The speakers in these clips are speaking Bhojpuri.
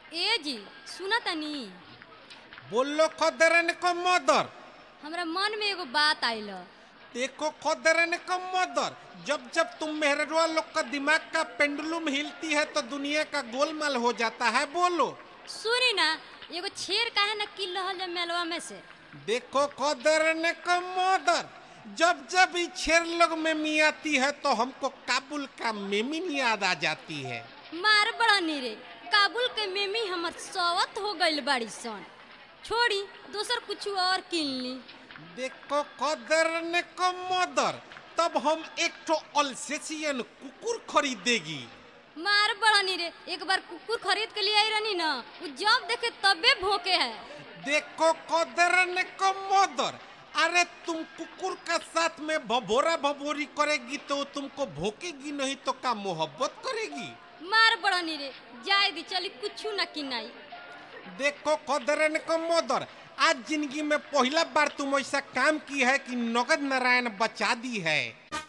ए जी सुना तनी। बोलो खदरन को मदर। हमरा मन में एगो बात आइल। देखो खदरन को मदर, जब जब तुम मेहरवा लोग का दिमाग का पेंडुलम हिलती है तो दुनिया का गोलमाल हो जाता है। बोलो। सुनी ना, एगो शेर काहे न किल रहल है मेलवा में से। देखो खदरन को मदर, जब जब ये शेर लोग में आती है तो हमको काबुल का मेमिन याद आ जाती है। मार बड़ा नीरे, काबुल के मेमी हमर सवत हो गइल बाड़ी सन। छोड़ी दूसर कुछ और किन ली। देखो खदरन को मदर, तब हम एक तो अल्सेशियन कुकुर खरीदेगी। मार बड़ा नीरे, एक बार कुकुर खरीद के लिए आई रहनी ना, वो जब देखे तबे भौंके है। देखो खदरन को मदर, अरे तुम कुकुर का साथ में भभोरा भभोरी करेगी तो तुमको भोंकेगी नहीं तो क्या मोहब्बत करेगी। मार बड़ा नीरे, जाए दी चली कुछ न किनाई। देखो खदरन को मदर, आज जिंदगी में पहला बार तुम ऐसा काम की है कि नगद नारायण बचा दी है।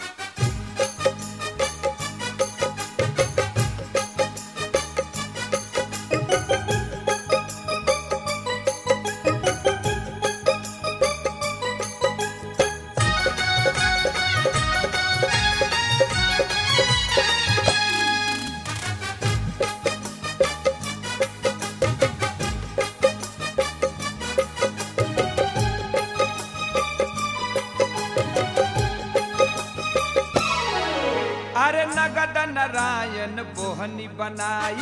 अरे नगद नारायण बोहनी बनाई,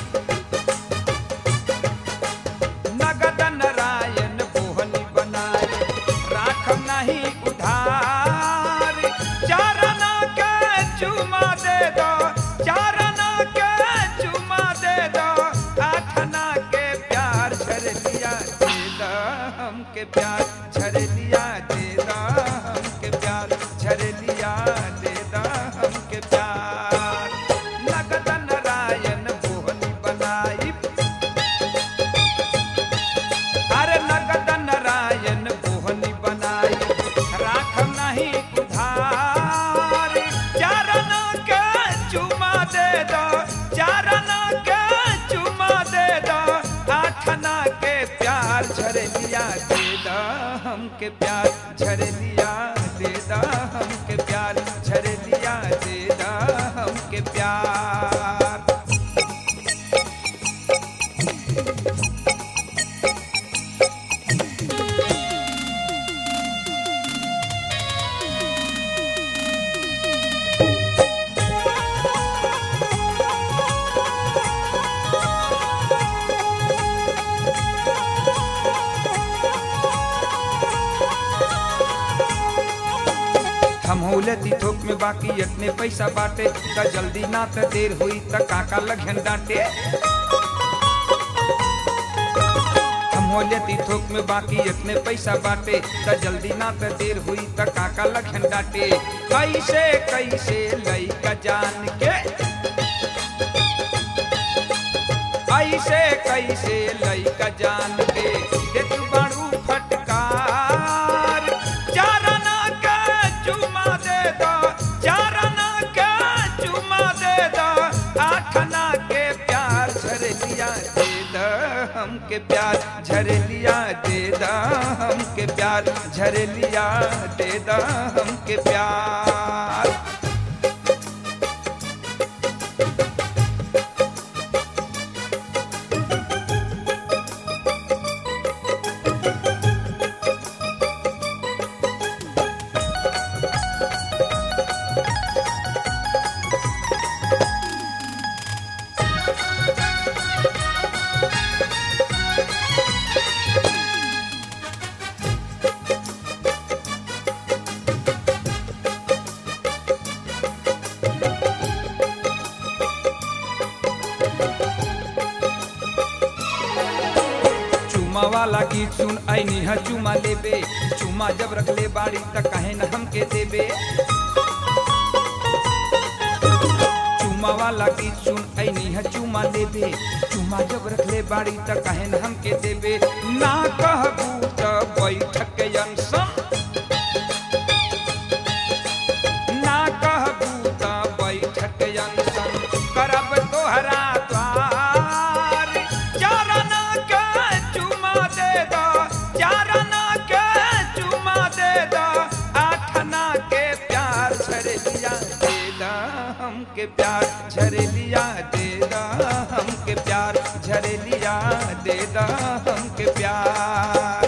नगद नारायण बोहनी बनाई, राखम नहीं उधार। चारना के चुमा दे दो, चारना के चुमा दे दो, आठना के प्यार झर लिया दे दो हमके प्यार, झर लिया दे दो हमके प्यार, झर लिया दे दो हमके प्यार। नगद नारायण बोहनी बनाई, अरे नगद नारायण बोहनी बनाई, राखम नहीं उधार। चारना के चुमा दे दो, चारना के चुमा दे दो, आठना के प्यार झर लिया दे दो हमके प्यार, झर लिया दे दो हमके प्यार, झर लिया दे दो हमके प्यार। हम होलती थोक में बाकी इतने पैसा बाटे, त जल्दी ना त देर हुई त काका लगन डांटे। हम होलती थोक में बाकी इतने पैसा बाटे, त जल्दी ना त देर हुई त काका लगन डांटे। कैसे कैसे लइका जान के, ऐसे कैसे लइका जान के दे तू बाड़ू फटकार। चारना के चुमा दे दो, चारना के चुमा दे दो, आठना के प्यार झर लिया दे दो हमके प्यार, झर लिया दे दो हमके प्यार, झर लिया दे दो हमके प्यार। चुमा वाला गीत सुन ऐनी है चुमा लेबे, चुमा जब रख ले बाड़ी त कहे न हमके देबे। चुमा वाला गीत सुन ऐनी है चुमा लेबे, चुमा जब रख ले बाड़ी त कहे न हमके देबे। ना कहबू त बैठक अनसन, ना कहबू त बैठक अनसन, करब तोहरा द्वार। हमके प्यार झरेलिया दे दा हमके प्यार झरेलिया दे दा हमके प्यार।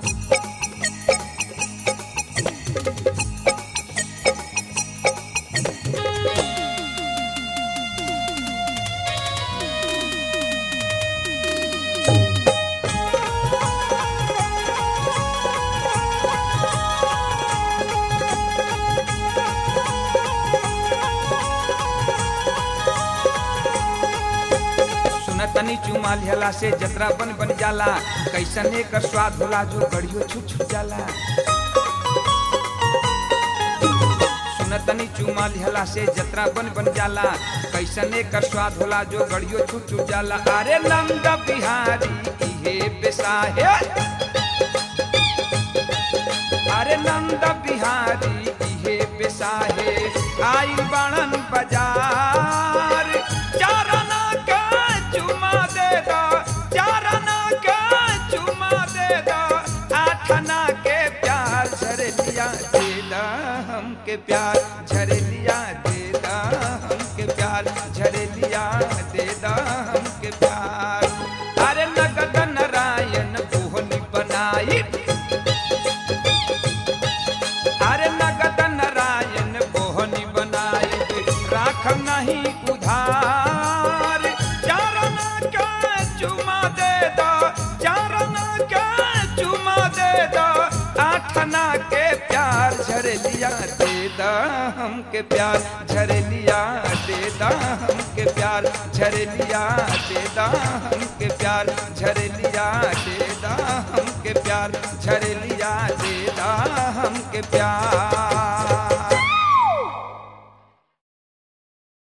तनी चुमा लिहला से जतरा बन बन जाला कैसन एकर स्वाद होला जो गड़ियो छूट छूट जाला। सुन तनी चुमा लिहला से जतरा बन बन जाला कैसन एकर स्वाद होला जो गड़ियो छूट छूट जाला। अरे नंद बिहारी इहे बेसाहे अरे नंद बिहारी इहे बेसाहे आइल बाणन बाजार चारना का चुमा दे दो चारना का चुमा दे दो आठना के प्यार झरेलिया दे दा हमके प्यार झरेलिया दे दा हमके प्यार झरेलिया दे दा हमके प्यार। अरे नगद नारायण बोहनी बनाई अरे नगद नारायण बोहनी बनाई राख नहीं उधार चारना का चुमा दे दो चारना का चुमा दे दो आठना के प्यार झरेलिया दे दा हमके प्यार झरेलिया दे दा हमके प्यार झरेलिया दे दा हमके प्यार झरेलिया दे दा हमके प्यार झरेलिया दे दा हमके प्यार।